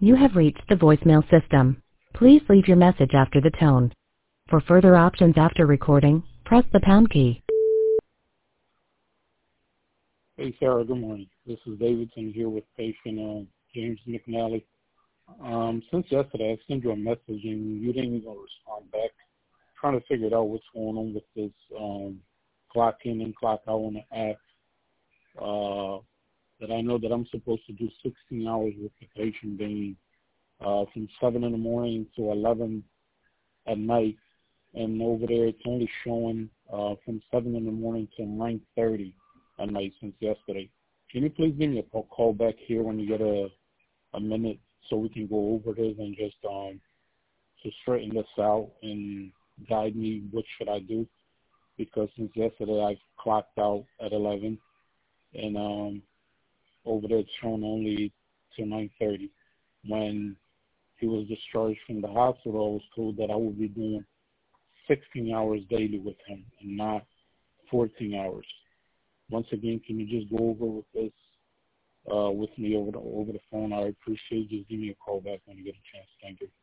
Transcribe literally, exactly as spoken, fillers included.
You have reached the voicemail system. Please leave your message after the tone. For further options after recording, press the pound key. Hey, Sarah, good morning. This is Davidson here with patient uh, James McNally. Um, since yesterday, I sent you a message and you didn't even respond back. Trying to figure out what's going on with this um, clock in and clock out on the app. Uh, that I know that I'm supposed to do sixteen hours with the patient being uh, from seven in the morning to eleven at night. And over there, it's only showing uh, from seven in the morning to nine thirty at night since yesterday. Can you please give me a call call back here when you get a, a minute so we can go over this and just um, to straighten this out and guide me what should I do? Because since yesterday I've clocked out at eleven and um, over there it's shown only to nine thirty. When he was discharged from the hospital, I was told that I would be doing sixteen hours daily with him and not fourteen hours. Once again, can you just go over with this uh, with me over the over the phone? I appreciate it. Just give me a call back when you get a chance. Thank you.